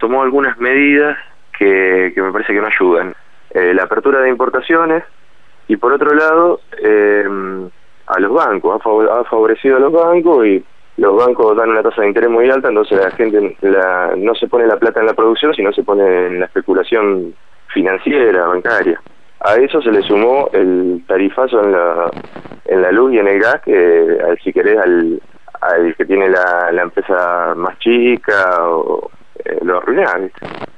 tomó algunas medidas que me parece que no ayudan. La apertura de importaciones y por otro lado a los bancos, ha favorecido a los bancos y los bancos dan una tasa de interés muy alta, entonces la gente no se pone la plata en la producción, sino se pone en la especulación financiera, bancaria. A eso se le sumó el tarifazo en la luz y en el gas, que si querés al que tiene la empresa más chica lo arruinás, ¿viste?